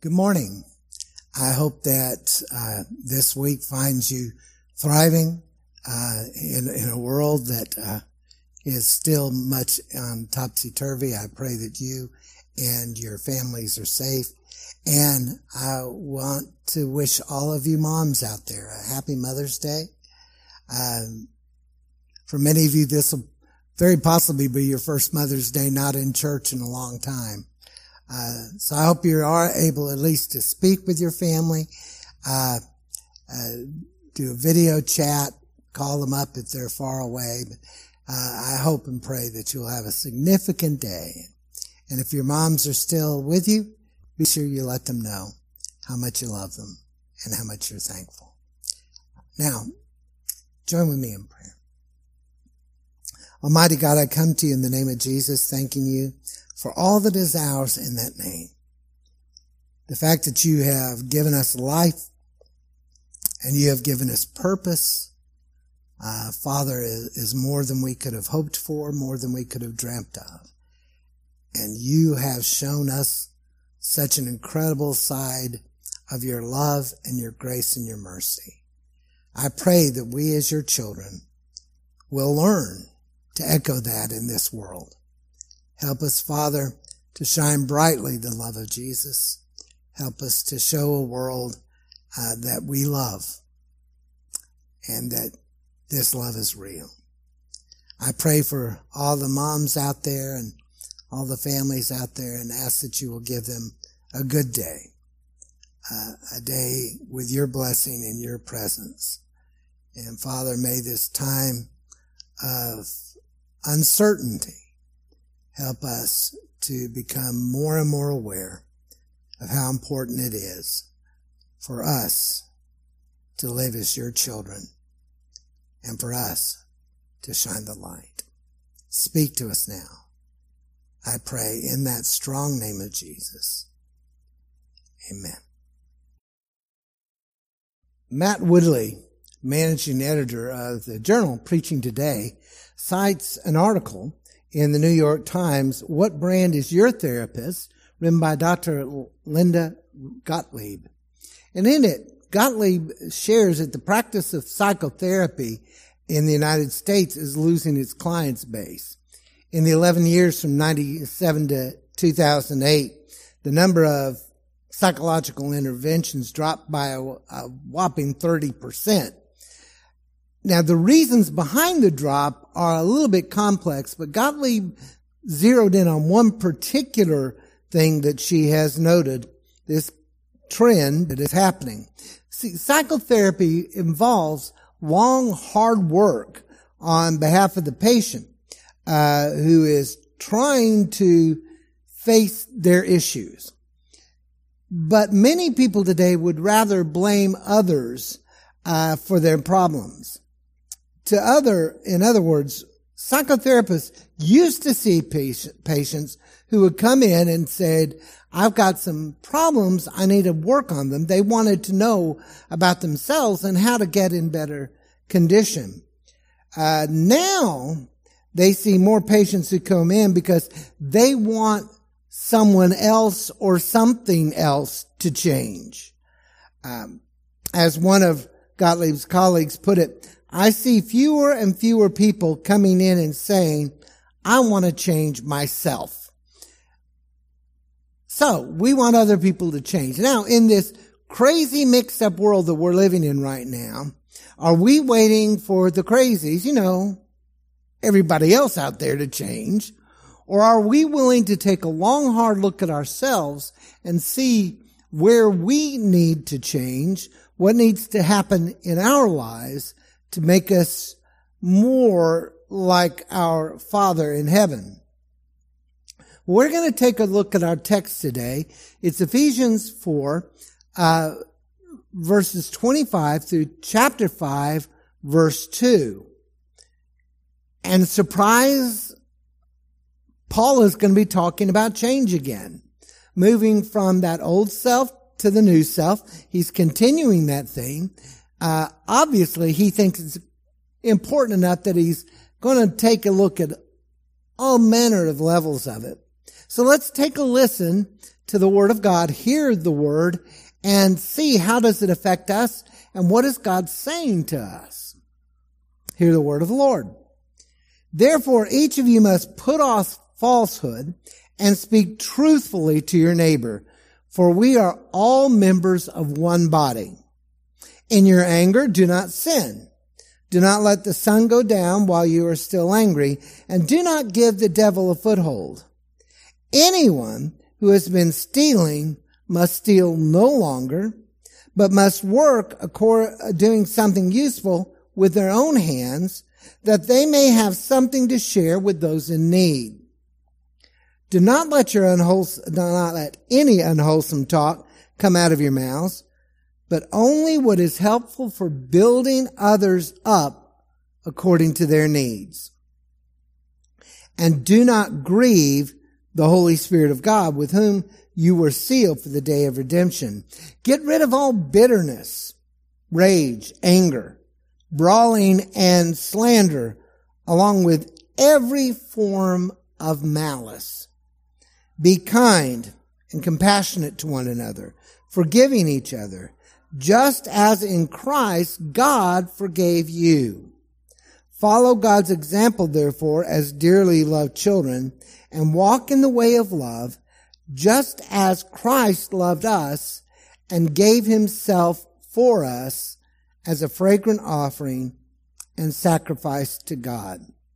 Good morning. I hope that this week finds you thriving in a world that is still much topsy-turvy. I pray that you and your families are safe. And I want to wish all of you moms out there a happy Mother's Day. For many of you, this will very possibly be your first Mother's Day not in church in a long time. So I hope you are able at least to speak with your family, do a video chat, call them up if they're far away. But I hope and pray that you'll have a significant day. And if your moms are still with you, be sure you let them know how much you love them and how much you're thankful. Now, join with me in prayer. Almighty God, I come to you in the name of Jesus, thanking you for all that is ours in that name. The fact that you have given us life and you have given us purpose, Father, is more than we could have hoped for, more than we could have dreamt of. And you have shown us such an incredible side of your love and your grace and your mercy. I pray that we as your children will learn to echo that in this world. Help us, Father, to shine brightly the love of Jesus. Help us to show a world that we love and that this love is real. I pray for all the moms out there and all the families out there and ask that you will give them a good day, a day with your blessing and your presence. And Father, may this time of uncertainty help us to become more and more aware of how important it is for us to live as your children and for us to shine the light. Speak to us now, I pray, in that strong name of Jesus. Amen. Matt Woodley, managing editor of the journal Preaching Today, cites an article in the New York Times, What Brand is Your Therapist?, written by Dr. Linda Gottlieb. And in it, Gottlieb shares that the practice of psychotherapy in the United States is losing its client base. In the 11 years from 1997 to 2008, the number of psychological interventions dropped by a whopping 30%. Now, the reasons behind the drop are a little bit complex, but Gottlieb zeroed in on one particular thing that she has noted, this trend that is happening. See, psychotherapy involves long, hard work on behalf of the patient, who is trying to face their issues. But many people today would rather blame others for their problems. In other words, psychotherapists used to see patients who would come in and said, I've got some problems, I need to work on them. They wanted to know about themselves and how to get in better condition. Now they see more patients who come in because they want someone else or something else to change. As one of Gottlieb's colleagues put it, I see fewer and fewer people coming in and saying, I want to change myself. So we want other people to change. Now, in this crazy mixed up world that we're living in right now, are we waiting for the crazies, everybody else out there to change? Or are we willing to take a long, hard look at ourselves and see where we need to change, what needs to happen in our lives to make us more like our Father in heaven? We're going to take a look at our text today. It's Ephesians 4, verses 25 through chapter 5, verse 2. And surprise, Paul is going to be talking about change again. Moving from that old self to the new self. He's continuing that theme. Obviously, he thinks it's important enough that he's going to take a look at all manner of levels of it. So let's take a listen to the Word of God, hear the Word, and see how does it affect us and what is God saying to us. Hear the Word of the Lord. Therefore, each of you must put off falsehood and speak truthfully to your neighbor, for we are all members of one body. In your anger, do not sin. Do not let the sun go down while you are still angry, and do not give the devil a foothold. Anyone who has been stealing must steal no longer, but must work doing something useful with their own hands, that they may have something to share with those in need. Do not let any unwholesome talk come out of your mouths, but only what is helpful for building others up according to their needs. And do not grieve the Holy Spirit of God, with whom you were sealed for the day of redemption. Get rid of all bitterness, rage, anger, brawling, and slander, along with every form of malice. Be kind and compassionate to one another, forgiving each other, just as in Christ God forgave you. Follow God's example, therefore, as dearly loved children, and walk in the way of love, just as Christ loved us and gave himself for us as a fragrant offering and sacrifice to God.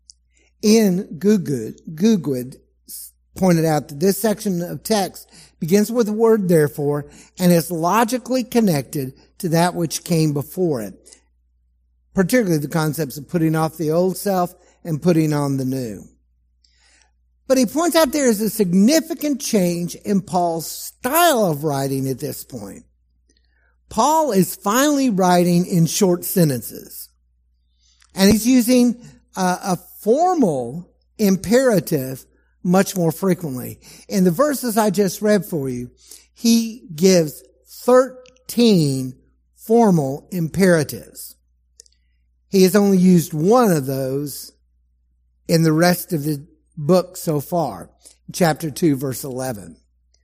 Ian Goodwood pointed out that this section of text begins with the word therefore and is logically connected to that which came before it, particularly the concepts of putting off the old self and putting on the new. But he points out there is a significant change in Paul's style of writing at this point. Paul is finally writing in short sentences, and he's using a formal imperative much more frequently. In the verses I just read for you, he gives 13 formal imperatives. He has only used one of those in the rest of the book so far, chapter 2, verse 11.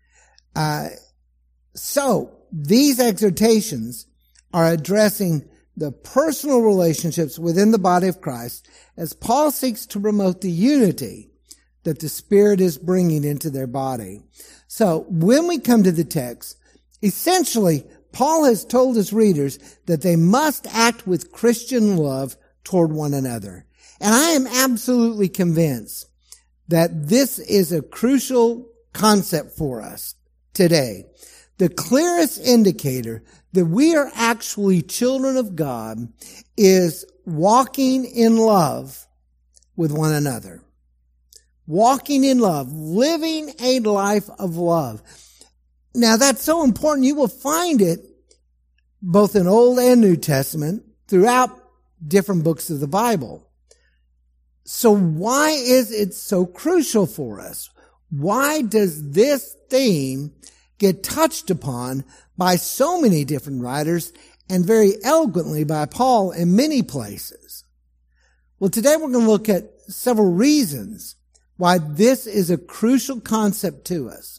So these exhortations are addressing the personal relationships within the body of Christ as Paul seeks to promote the unity that the Spirit is bringing into their body. So when we come to the text, essentially, Paul has told his readers that they must act with Christian love toward one another. And I am absolutely convinced that this is a crucial concept for us today. The clearest indicator that we are actually children of God is walking in love with one another. Walking in love, living a life of love. Now that's so important. You will find it both in Old and New Testament throughout different books of the Bible. So why is it so crucial for us? Why does this theme get touched upon by so many different writers and very eloquently by Paul in many places? Well, today we're going to look at several reasons why this is a crucial concept to us.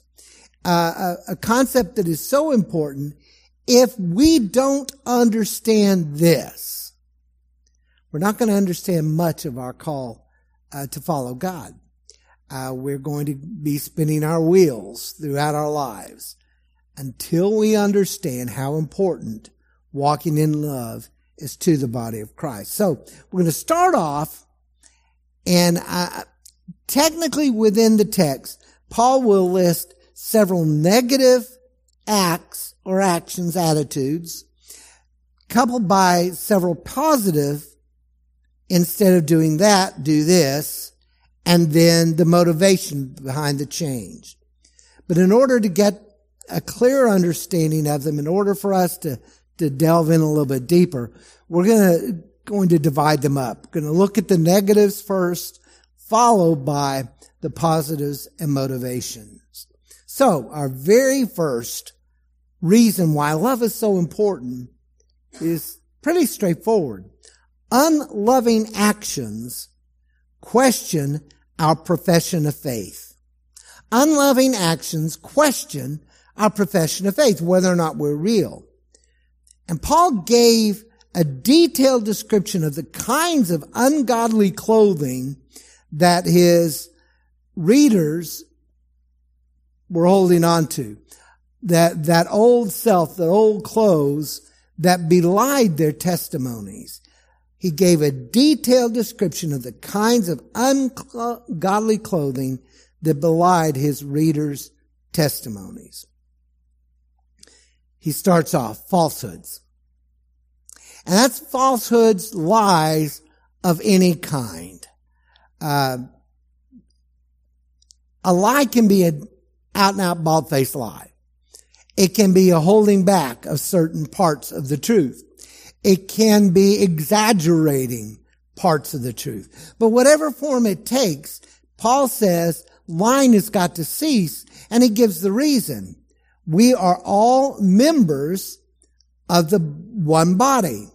A concept that is so important. If we don't understand this, we're not going to understand much of our call to follow God. We're going to be spinning our wheels throughout our lives until we understand how important walking in love is to the body of Christ. So we're going to start off, and technically within the text, Paul will list several negative acts or actions, attitudes, coupled by several positive, instead of doing that, do this, and then the motivation behind the change. But in order to get a clearer understanding of them, in order for us to delve in a little bit deeper, we're going to divide them up. We're going to look at the negatives first, followed by the positives and motivations. So our very first reason why love is so important is pretty straightforward. Unloving actions question our profession of faith. unloving actions question our profession of faith, whether or not we're real. And Paul gave a detailed description of the kinds of ungodly clothing that his readers were holding on to. That old self, that old clothes that belied their testimonies. He gave a detailed description of the kinds of ungodly clothing that belied his readers' testimonies. He starts off, falsehoods. And that's falsehoods, lies of any kind. A lie can be an out-and-out, bald-faced lie. It can be a holding back of certain parts of the truth. It can be exaggerating parts of the truth. But whatever form it takes, Paul says lying has got to cease, and he gives the reason. We are all members of the one body.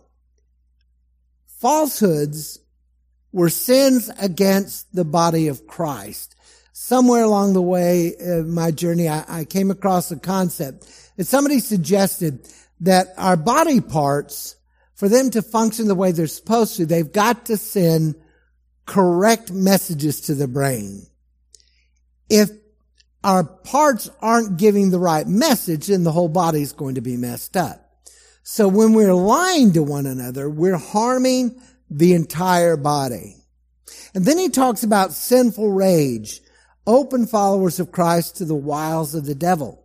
Falsehoods were sins against the body of Christ. Somewhere along the way of my journey, I came across a concept that somebody suggested that our body parts, for them to function the way they're supposed to, they've got to send correct messages to the brain. If our parts aren't giving the right message, then the whole body is going to be messed up. So when we're lying to one another, we're harming the entire body. And then he talks about sinful rage, open followers of Christ to the wiles of the devil.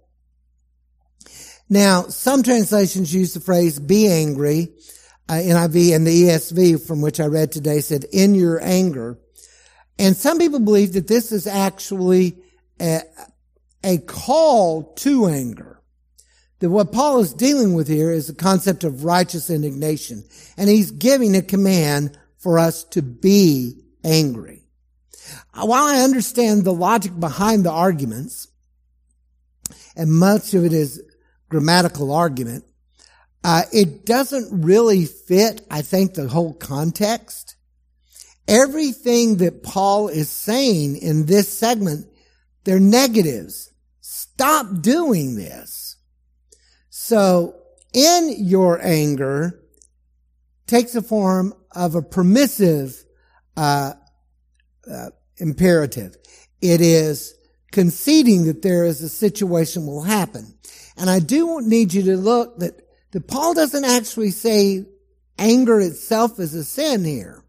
Now, some translations use the phrase be angry. NIV and the ESV, from which I read today, said in your anger. And some people believe that this is actually a call to anger. That what Paul is dealing with here is the concept of righteous indignation. And he's giving a command for us to be angry. While I understand the logic behind the arguments, and much of it is grammatical argument, it doesn't really fit, I think, the whole context. Everything that Paul is saying in this segment, they're negatives. Stop doing this. So, in your anger takes the form of a permissive imperative. It is conceding that there is a situation will happen. And I do need you to look that Paul doesn't actually say anger itself is a sin here.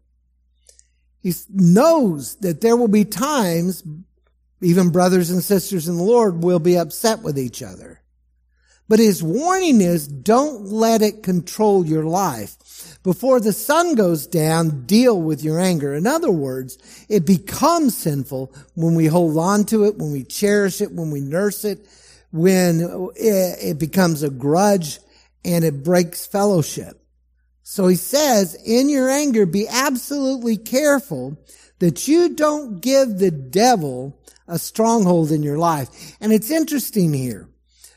He knows that there will be times, even brothers and sisters in the Lord will be upset with each other. But his warning is, don't let it control your life. Before the sun goes down, deal with your anger. In other words, it becomes sinful when we hold on to it, when we cherish it, when we nurse it, when it becomes a grudge and it breaks fellowship. So he says, in your anger, be absolutely careful that you don't give the devil a stronghold in your life. And it's interesting here.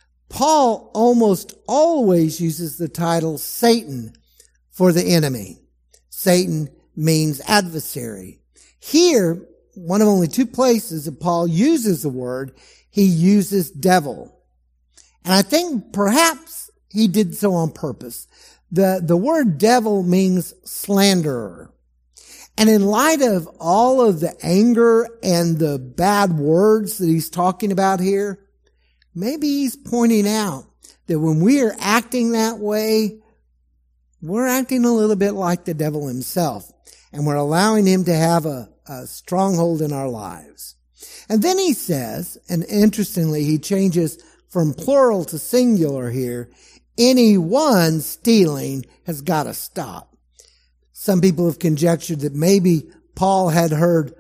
Paul almost always uses the title Satan for the enemy. Satan means adversary. Here, one of only two places that Paul uses the word, he uses devil. And I think perhaps he did so on purpose. The word devil means slanderer. And in light of all of the anger and the bad words that he's talking about here, maybe he's pointing out that when we are acting that way, we're acting a little bit like the devil himself. And we're allowing him to have a stronghold in our lives. And then he says, and interestingly, he changes from plural to singular here, anyone stealing has got to stop. Some people have conjectured that maybe Paul had heard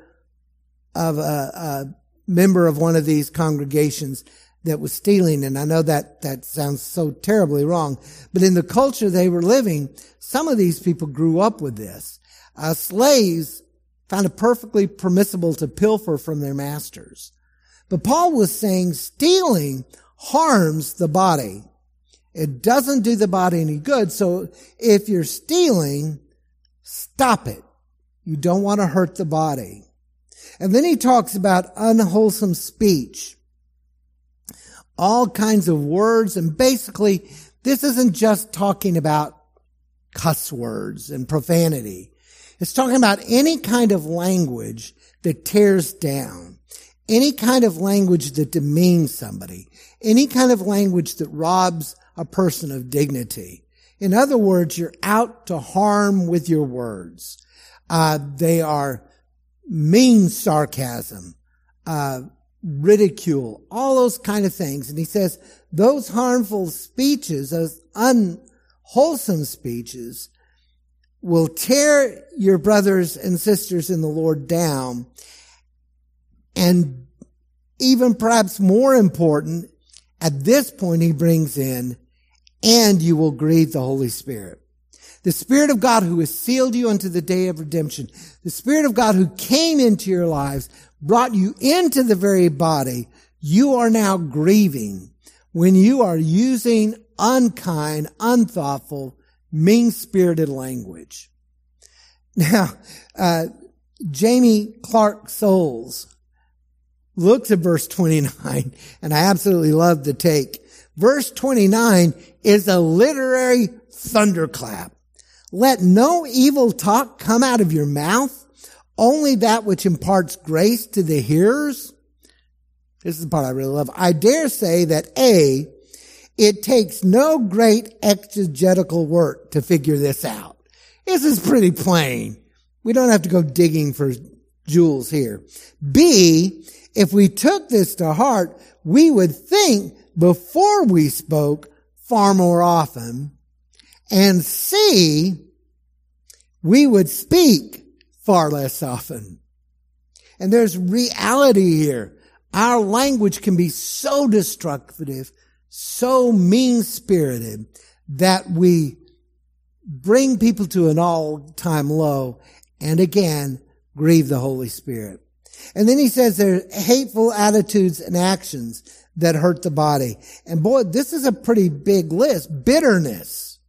of a member of one of these congregations that was stealing, and I know that sounds so terribly wrong, but in the culture they were living, some of these people grew up with this. Slaves found it perfectly permissible to pilfer from their masters. But Paul was saying stealing harms the body. It doesn't do the body any good, so if you're stealing, stop it. You don't want to hurt the body. And then he talks about unwholesome speech. all kinds of words. And basically, this isn't just talking about cuss words and profanity. It's talking about any kind of language that tears down, any kind of language that demeans somebody, any kind of language that robs a person of dignity. In other words, you're out to harm with your words. They are mean sarcasm, ridicule, all those kind of things. And he says those harmful speeches, those unwholesome speeches, will tear your brothers and sisters in the Lord down. And even perhaps more important, at this point he brings in, and you will grieve the Holy Spirit. The Spirit of God who has sealed you unto the day of redemption. The Spirit of God who came into your lives, brought you into the very body. You are now grieving when you are using unkind, unthoughtful, mean-spirited language. Now, Jamie Clark Souls looks at verse 29, and I absolutely love the take. Verse 29 is a literary thunderclap. Let no evil talk come out of your mouth, only that which imparts grace to the hearers. This is the part I really love. I dare say that it takes no great exegetical work to figure this out. This is pretty plain. We don't have to go digging for jewels here. B, if we took this to heart, we would think before we spoke far more often. And C, we would speak far less often. And there's reality here. Our language can be so destructive, so mean-spirited, that we bring people to an all-time low and again grieve the Holy Spirit. And then he says there are hateful attitudes and actions that hurt the body. And boy, this is a pretty big list. Bitterness,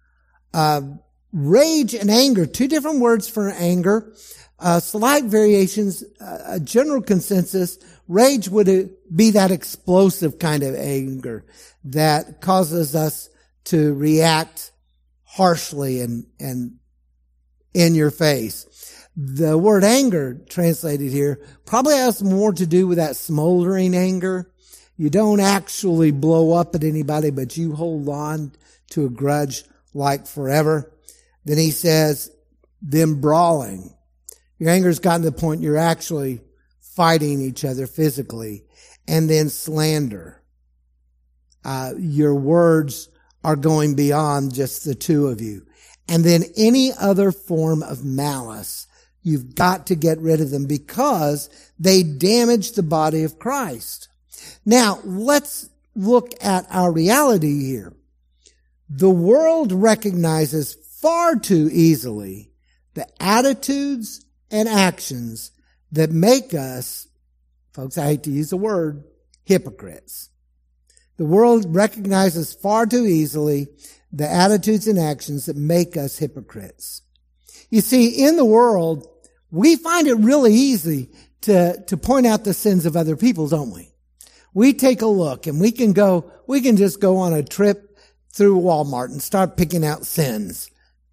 rage and anger, two different words for anger, slight variations, a general consensus. Rage would be that explosive kind of anger that causes us to react harshly and in your face. The word anger translated here probably has more to do with that smoldering anger. You don't actually blow up at anybody, but you hold on to a grudge like forever. Then he says, them brawling. Your anger's gotten to the point you're actually fighting each other physically. And then slander. Your words are going beyond just the two of you. And then any other form of malice. You've got to get rid of them because they damage the body of Christ. Now, let's look at our reality here. The world recognizes far too easily the attitudes and actions that make us, folks, I hate to use the word, hypocrites. The world recognizes far too easily the attitudes and actions that make us hypocrites. You see, in the world, we find it really easy to point out the sins of other people, don't we? We take a look and we can just go on a trip through Walmart and start picking out sins.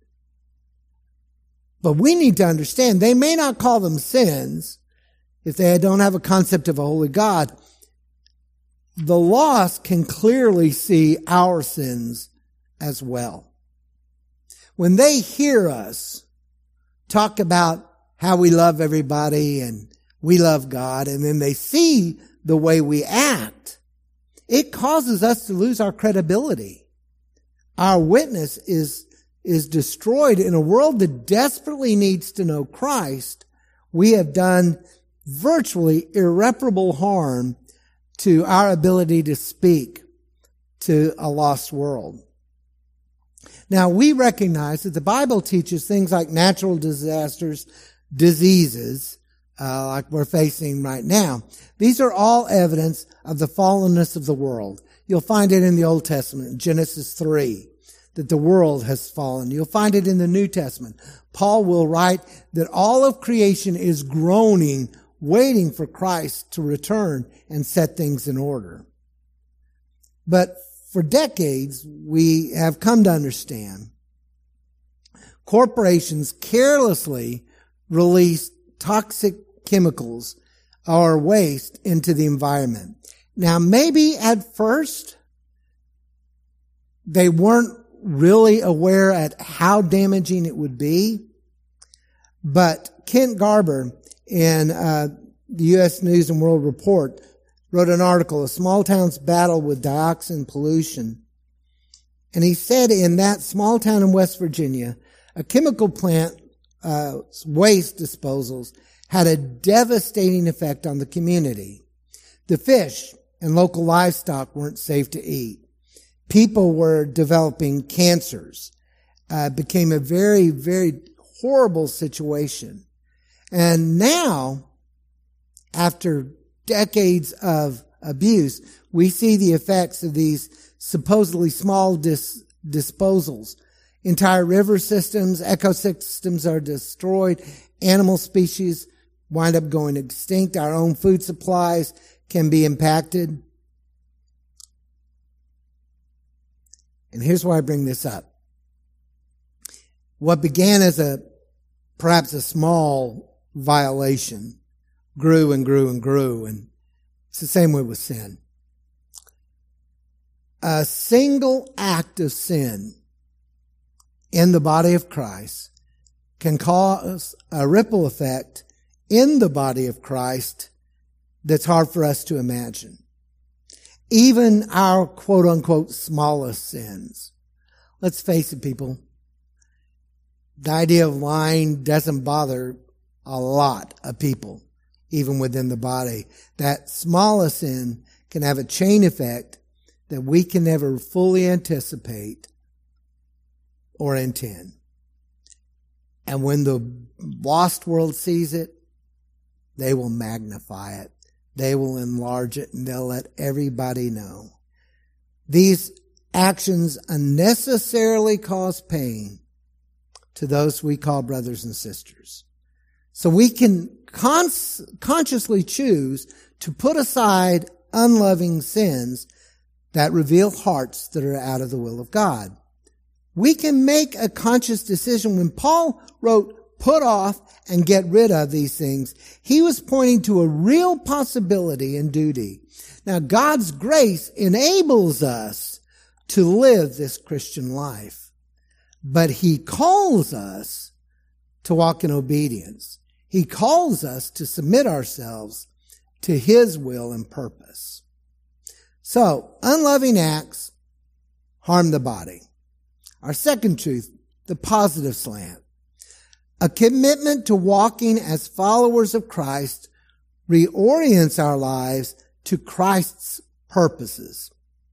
But we need to understand they may not call them sins if they don't have a concept of a holy God. The lost can clearly see our sins as well. When they hear us talk about how we love everybody and we love God, and then they see the way we act, it causes us to lose our credibility. Our witness is destroyed in a world that desperately needs to know Christ. We have done virtually irreparable harm to our ability to speak to a lost world. Now, we recognize that the Bible teaches things like natural disasters, diseases, like we're facing right now. These are all evidence of the fallenness of the world. You'll find it in the Old Testament, in Genesis 3, that the world has fallen. You'll find it in the New Testament. Paul will write that all of creation is groaning, waiting for Christ to return and set things in order. But for decades, we have come to understand corporations carelessly release toxic chemicals or waste into the environment. Now, maybe at first they weren't really aware at how damaging it would be, but Kent Garber in the U.S. News and World Report wrote an article, A Small Town's Battle with Dioxin Pollution. And he said in that small town in West Virginia, a chemical plant waste disposals had a devastating effect on the community. The fish and local livestock weren't safe to eat. People were developing cancers. It became a very, very horrible situation. And now, after decades of abuse, we see the effects of these supposedly small disposals. Entire river systems, ecosystems are destroyed. Animal species wind up going extinct. Our own food supplies can be impacted. And here's why I bring this up. What began as perhaps a small violation grew and grew and grew, and it's the same way with sin. A single act of sin in the body of Christ can cause a ripple effect in the body of Christ that's hard for us to imagine. Even our quote-unquote smallest sins. Let's face it, people. The idea of lying doesn't bother a lot of people, even within the body. That smallest sin can have a chain effect that we can never fully anticipate or intend. And when the lost world sees it, they will magnify it. They will enlarge it, and they'll let everybody know. These actions unnecessarily cause pain to those we call brothers and sisters. So we can consciously choose to put aside unloving sins that reveal hearts that are out of the will of God. We can make a conscious decision. When Paul wrote, put off and get rid of these things, he was pointing to a real possibility and duty. Now, God's grace enables us to live this Christian life, but he calls us to walk in obedience. He calls us to submit ourselves to his will and purpose. So, unloving acts harm the body. Our second truth, the positive slant. A commitment to walking as followers of Christ reorients our lives to Christ's purposes.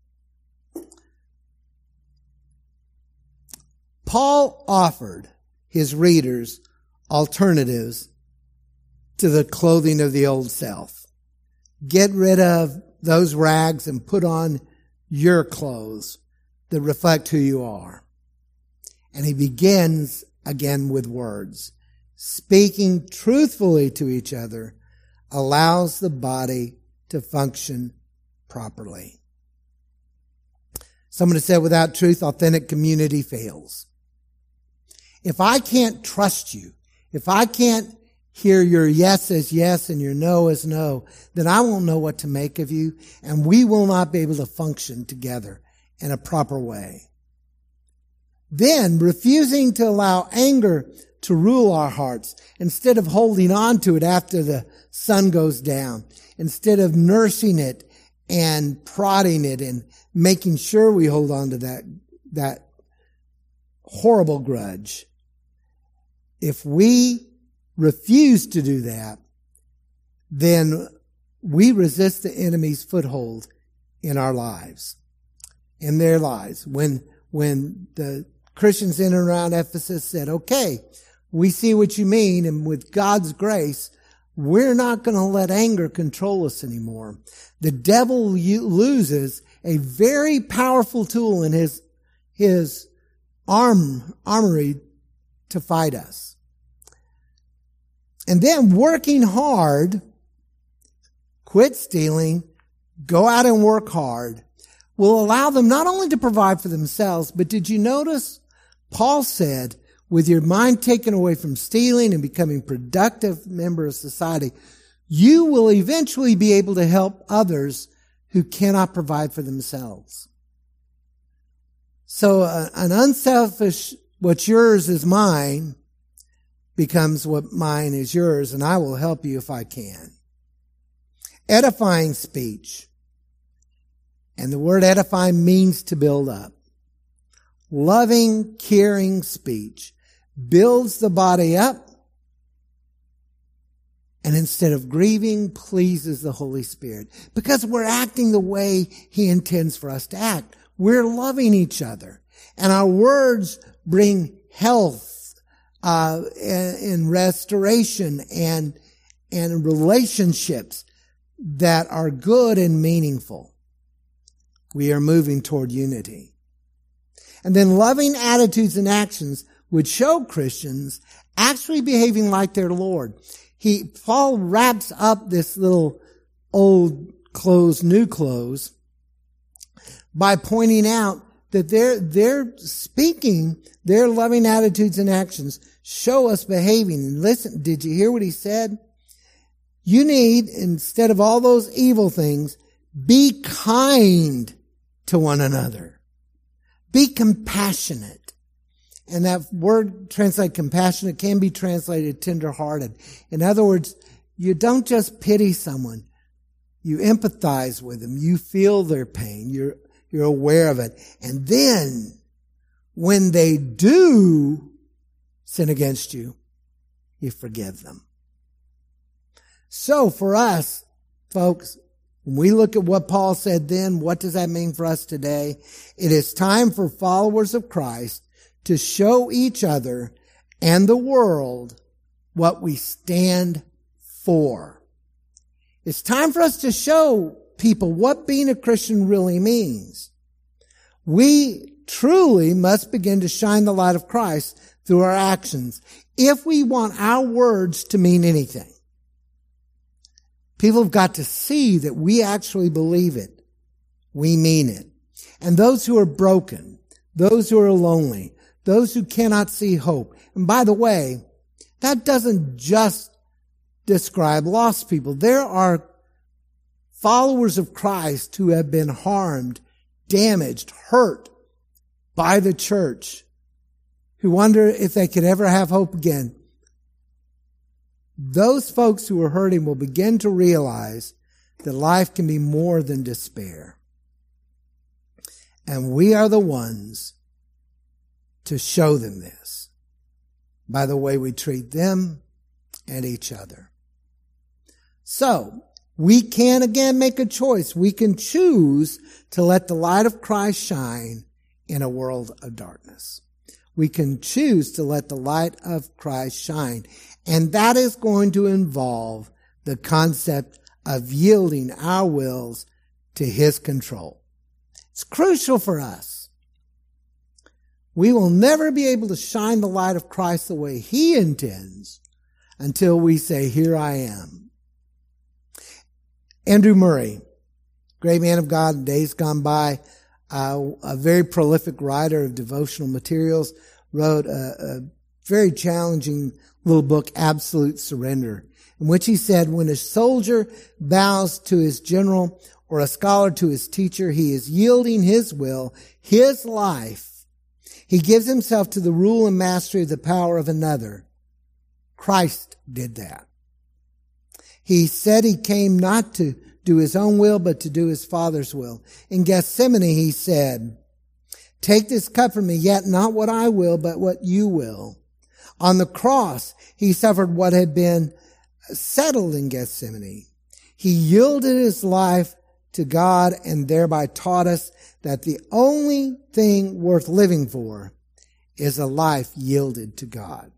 Paul offered his readers alternatives to the clothing of the old self. Get rid of those rags and put on your clothes that reflect who you are. And he begins again with words. Speaking truthfully to each other allows the body to function properly. Someone has said, without truth, authentic community fails. If I can't trust you, if I can't hear your yes as yes and your no as no, then I won't know what to make of you, and we will not be able to function together in a proper way. Then, refusing to allow anger to rule our hearts, instead of holding on to it after the sun goes down, instead of nursing it and prodding it and making sure we hold on to that horrible grudge. If we refuse to do that, then we resist the enemy's foothold in our lives, in their lives. When the Christians in and around Ephesus said, okay, we see what you mean, and with God's grace, we're not going to let anger control us anymore. The devil loses a very powerful tool in his armory to fight us. And then working hard, quit stealing, go out and work hard. will allow them not only to provide for themselves, but did you notice Paul said, with your mind taken away from stealing and becoming productive member of society, you will eventually be able to help others who cannot provide for themselves. So an unselfish, what's yours is mine, becomes what mine is yours, and I will help you if I can. Edifying speech. And the word edifying means to build up. Loving, caring speech builds the body up, and instead of grieving, pleases the Holy Spirit. Because we're acting the way He intends for us to act. We're loving each other. And our words bring health, and restoration and relationships that are good and meaningful. We are moving toward unity. And then loving attitudes and actions would show Christians actually behaving like their Lord. Paul wraps up this little old clothes, new clothes, by pointing out that they're speaking, their loving attitudes and actions show us behaving. And listen, did you hear what he said? You need, instead of all those evil things, be kind to one another. Be compassionate. And that word translated compassionate can be translated tender-hearted. In other words, you don't just pity someone. You empathize with them. You feel their pain. You're aware of it. And then, when they do sin against you, you forgive them. So for us, folks, when we look at what Paul said then, what does that mean for us today? It is time for followers of Christ to show each other and the world what we stand for. It's time for us to show people what being a Christian really means. We truly must begin to shine the light of Christ through our actions if we want our words to mean anything. People have got to see that we actually believe it. We mean it. And those who are broken, those who are lonely, those who cannot see hope. And by the way, that doesn't just describe lost people. There are followers of Christ who have been harmed, damaged, hurt by the church, who wonder if they could ever have hope again. Those folks who are hurting will begin to realize that life can be more than despair. And we are the ones to show them this by the way we treat them and each other. So, we can again make a choice. We can choose to let the light of Christ shine in a world of darkness. We can choose to let the light of Christ shine. And that is going to involve the concept of yielding our wills to His control. It's crucial for us. We will never be able to shine the light of Christ the way He intends until we say, "Here I am." Andrew Murray, great man of God in days gone by, a very prolific writer of devotional materials, wrote a very challenging little book, Absolute Surrender, in which he said, when a soldier bows to his general or a scholar to his teacher, he is yielding his will, his life. He gives himself to the rule and mastery of the power of another. Christ did that. He said He came not to do His own will, but to do His Father's will. In Gethsemane, He said, "Take this cup from me, yet not what I will, but what you will." On the cross, He suffered what had been settled in Gethsemane. He yielded His life to God and thereby taught us that the only thing worth living for is a life yielded to God,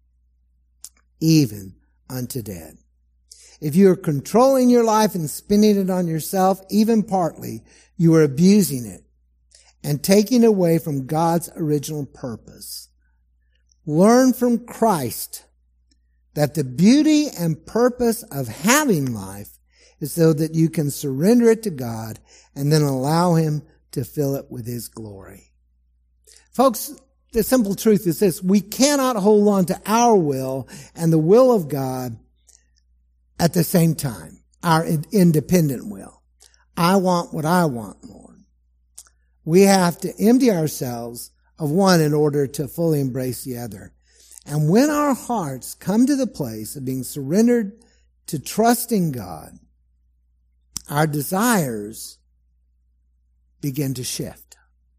even unto death. If you are controlling your life and spending it on yourself, even partly, you are abusing it and taking away from God's original purpose. Learn from Christ that the beauty and purpose of having life is so that you can surrender it to God and then allow Him to fill it with His glory. Folks, the simple truth is this: we cannot hold on to our will and the will of God at the same time, our independent will. I want what I want, Lord. We have to empty ourselves of one in order to fully embrace the other. And when our hearts come to the place of being surrendered to trusting God, our desires begin to shift.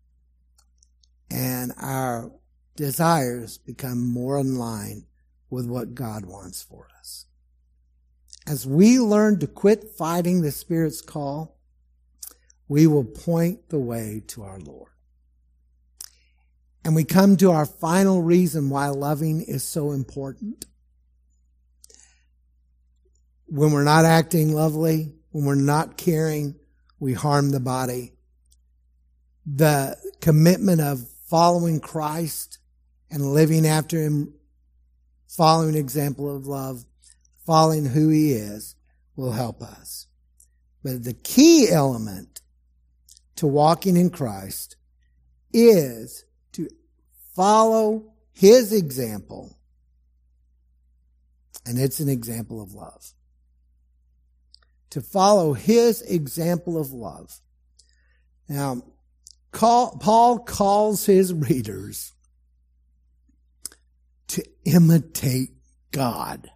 And our desires become more in line with what God wants for us. As we learn to quit fighting the Spirit's call, we will point the way to our Lord. And we come to our final reason why loving is so important. When we're not acting lovely, when we're not caring, we harm the body. The commitment of following Christ and living after Him, following an example of love, following who He is, will help us. But the key element to walking in Christ is to follow His example. And it's an example of love. To follow His example of love. Now, Paul calls his readers to imitate God.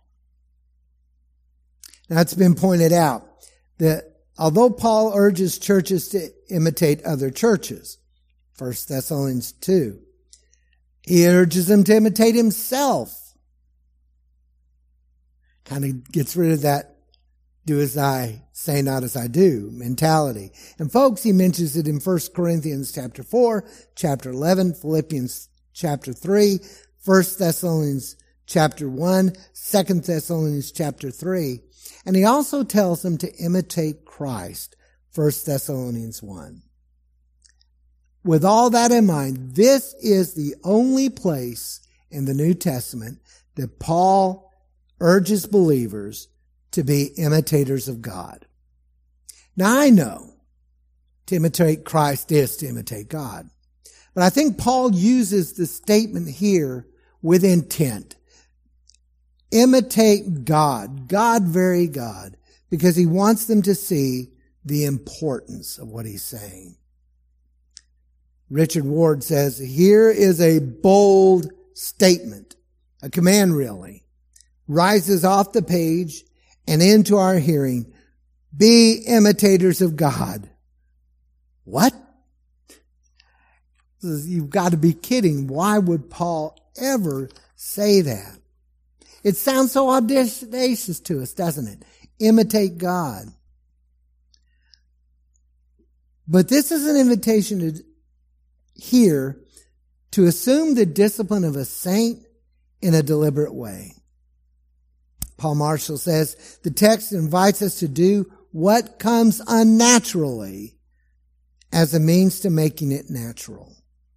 Now, it's been pointed out that although Paul urges churches to imitate other churches, 1 Thessalonians 2, he urges them to imitate himself. Kind of gets rid of that do as I say, not as I do mentality. And folks, he mentions it in 1 Corinthians chapter 4, chapter 11, Philippians chapter 3, 1 Thessalonians chapter 1, 2 Thessalonians chapter 3. And he also tells them to imitate Christ, 1 Thessalonians 1. With all that in mind, this is the only place in the New Testament that Paul urges believers to be imitators of God. Now, I know to imitate Christ is to imitate God. But I think Paul uses the statement here with intent. Imitate God, God, very God, because he wants them to see the importance of what he's saying. Richard Ward says, here is a bold statement, a command really, rises off the page and into our hearing. Be imitators of God. What? You've got to be kidding. Why would Paul ever say that? It sounds so audacious to us, doesn't it? Imitate God. But this is an invitation to assume the discipline of a saint in a deliberate way. Paul Marshall says, the text invites us to do what comes unnaturally as a means to making it natural.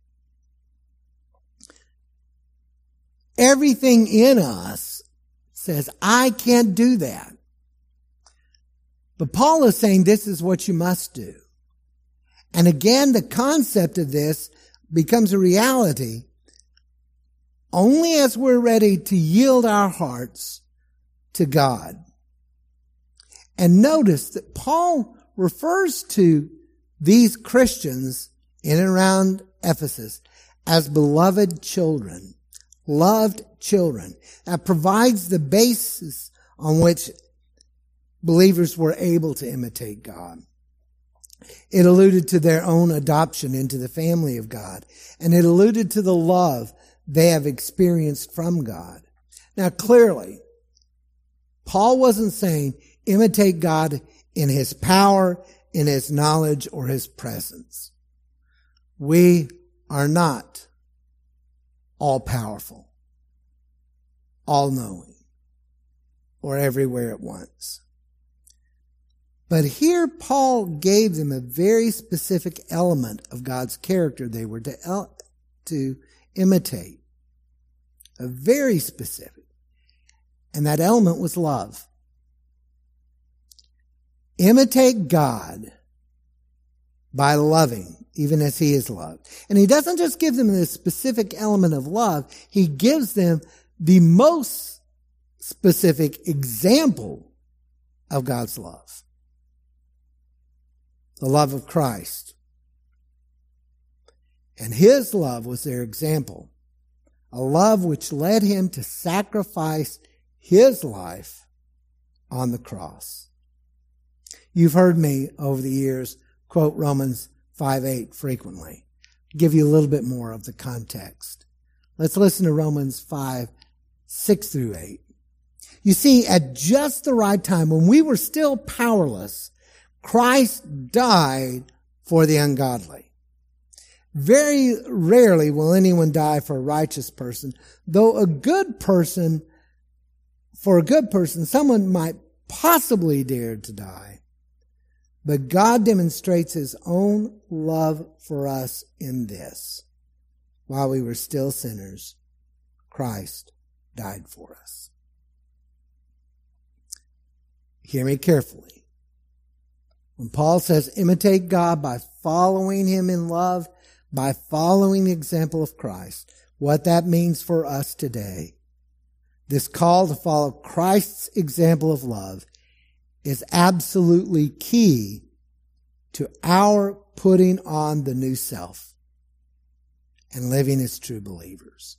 Everything in us says, I can't do that. But Paul is saying this is what you must do. And again, the concept of this becomes a reality only as we're ready to yield our hearts to God. And notice that Paul refers to these Christians in and around Ephesus as beloved children, loved children. That provides the basis on which believers were able to imitate God. It alluded to their own adoption into the family of God, and it alluded to the love they have experienced from God. Now, clearly, Paul wasn't saying imitate God in his power, in his knowledge, or his presence. We are not all-powerful, all-knowing, or everywhere at once. But here Paul gave them a very specific element of God's character they were to imitate. A very specific. And that element was love. Imitate God by loving, even as he is loved. And he doesn't just give them this specific element of love, he gives them the most specific example of God's love. The love of Christ. And his love was their example. A love which led him to sacrifice his life on the cross. You've heard me over the years quote Romans 5:8 frequently. I'll give you a little bit more of the context. Let's listen to Romans 5:6-8. You see, at just the right time, when we were still powerless, Christ died for the ungodly. Very rarely will anyone die for a righteous person, though for a good person, someone might possibly dare to die. But God demonstrates his own love for us in this. While we were still sinners, Christ died for us. Hear me carefully. When Paul says imitate God by following him in love, by following the example of Christ, what that means for us today, this call to follow Christ's example of love is absolutely key to our putting on the new self and living as true believers.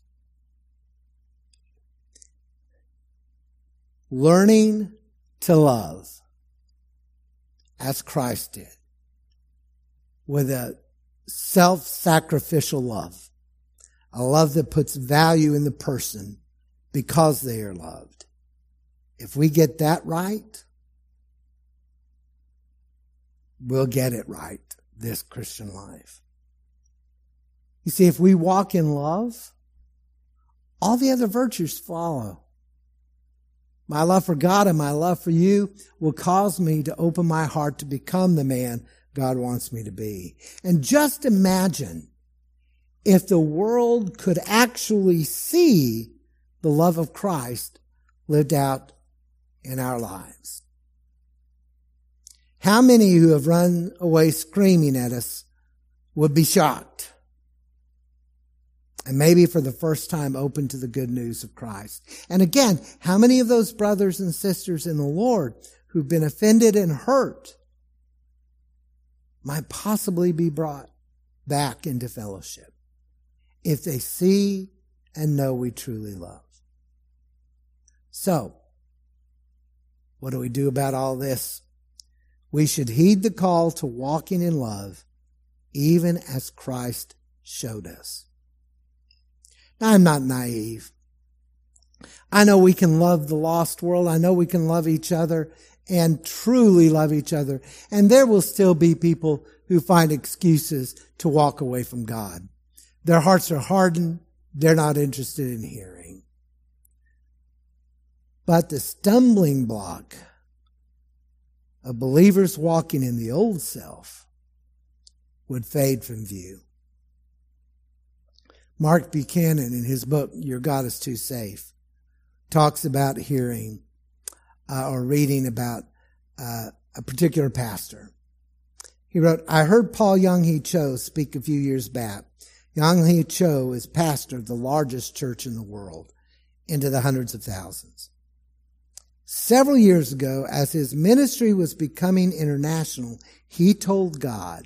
Learning to love as Christ did, with a self-sacrificial love, a love that puts value in the person because they are loved. If we get that right, we'll get it right, this Christian life. You see, if we walk in love, all the other virtues follow. My love for God and my love for you will cause me to open my heart to become the man God wants me to be. And just imagine if the world could actually see the love of Christ lived out in our lives. How many who have run away screaming at us would be shocked? And maybe for the first time open to the good news of Christ. And again, how many of those brothers and sisters in the Lord who've been offended and hurt might possibly be brought back into fellowship if they see and know we truly love? So, what do we do about all this? We should heed the call to walking in love, even as Christ showed us. Now, I'm not naive. I know we can love the lost world. I know we can love each other and truly love each other. And there will still be people who find excuses to walk away from God. Their hearts are hardened. They're not interested in hearing. But the stumbling block of believers walking in the old self would fade from view. Mark Buchanan, in his book, Your God is Too Safe, talks about hearing or reading about a particular pastor. He wrote, I heard Paul Young-Hee Cho speak a few years back. Young-Hee Cho is pastor of the largest church in the world, into the hundreds of thousands. Several years ago, as his ministry was becoming international, he told God,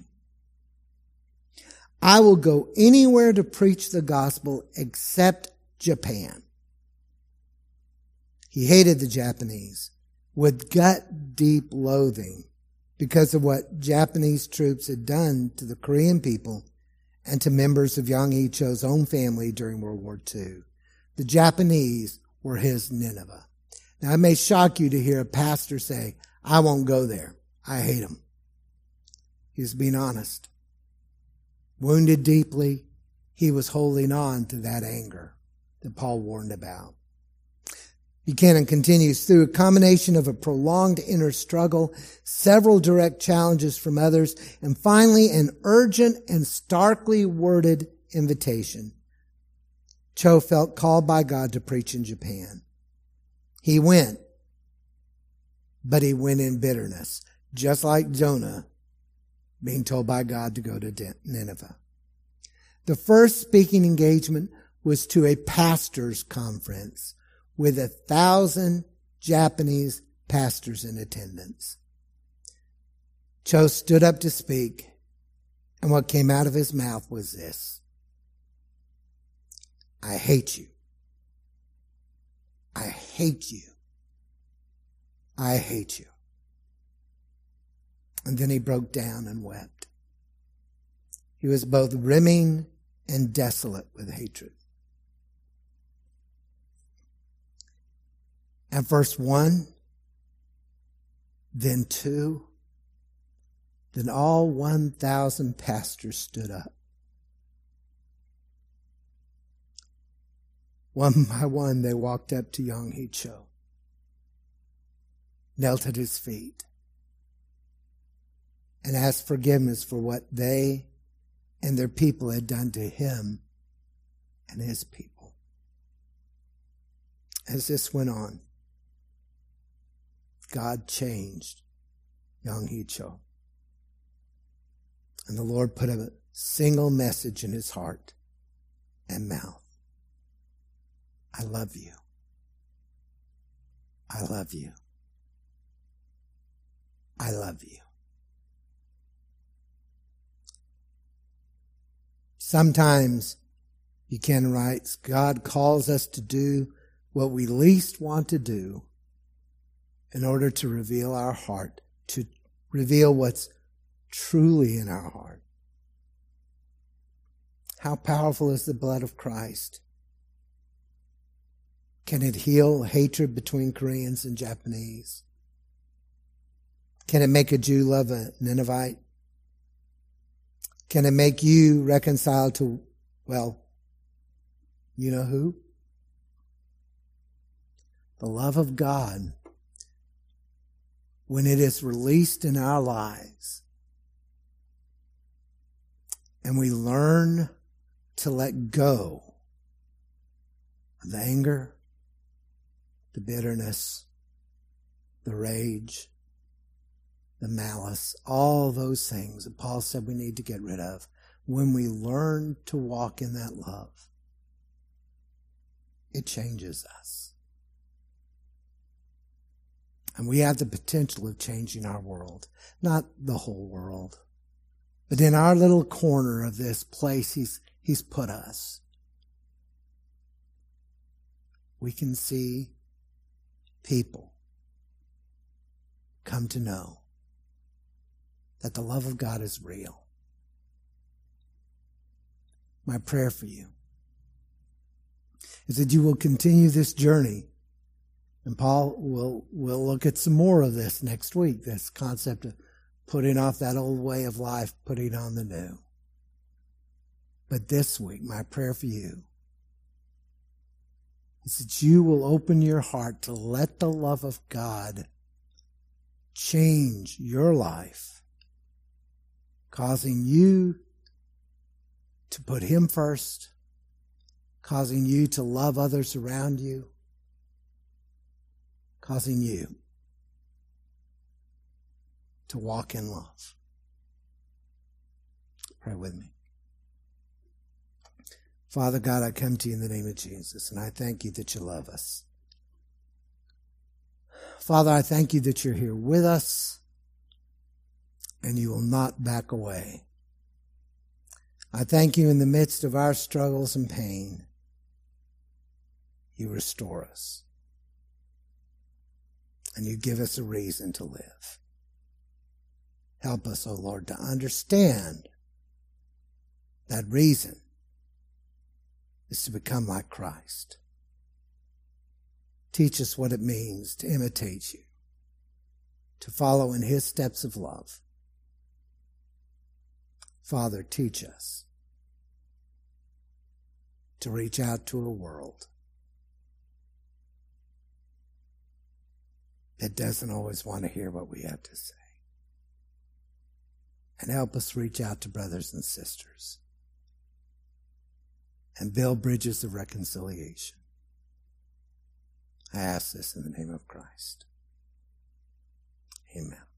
I will go anywhere to preach the gospel except Japan. He hated the Japanese with gut-deep loathing because of what Japanese troops had done to the Korean people and to members of Young-Hee Cho's own family during World War II. The Japanese were his Nineveh. Now, it may shock you to hear a pastor say, I won't go there. I hate them. He was being honest. Wounded deeply, he was holding on to that anger that Paul warned about. Buchanan continues, through a combination of a prolonged inner struggle, several direct challenges from others, and finally an urgent and starkly worded invitation, Cho felt called by God to preach in Japan. He went, but he went in bitterness, just like Jonah being told by God to go to Nineveh. The first speaking engagement was to a pastors' conference with 1,000 Japanese pastors in attendance. Cho stood up to speak, and what came out of his mouth was this: I hate you. I hate you. I hate you. And then he broke down and wept. He was both rimming and desolate with hatred. At verse 1, then 2, then all 1,000 pastors stood up. One by one, they walked up to Yong-Hee Cho, knelt at his feet, and asked forgiveness for what they and their people had done to him and his people. As this went on, God changed Yong-Hee Cho. And the Lord put a single message in his heart and mouth: I love you. I love you. I love you. Sometimes, Buchanan writes, God calls us to do what we least want to do in order to reveal our heart, to reveal what's truly in our heart. How powerful is the blood of Christ? Can it heal hatred between Koreans and Japanese? Can it make a Jew love a Ninevite? Can it make you reconcile to, well, you know who? The love of God, when it is released in our lives, and we learn to let go of the anger, the bitterness, the rage, the malice, all those things that Paul said we need to get rid of. When we learn to walk in that love, it changes us. And we have the potential of changing our world. Not the whole world, but in our little corner of this place He's put us. We can see people come to know that the love of God is real. My prayer for you is that you will continue this journey. And Paul will look at some more of this next week, this concept of putting off that old way of life, putting on the new. But this week, my prayer for you is that you will open your heart to let the love of God change your life, causing you to put Him first, causing you to love others around you, causing you to walk in love. Pray with me. Father God, I come to you in the name of Jesus, and I thank you that you love us. Father, I thank you that you're here with us, and you will not back away. I thank you in the midst of our struggles and pain, you restore us. And you give us a reason to live. Help us, O Lord, to understand that reason is to become like Christ. Teach us what it means to imitate you, to follow in His steps of love. Father, teach us to reach out to a world that doesn't always want to hear what we have to say. And help us reach out to brothers and sisters and build bridges of reconciliation. I ask this in the name of Christ. Amen.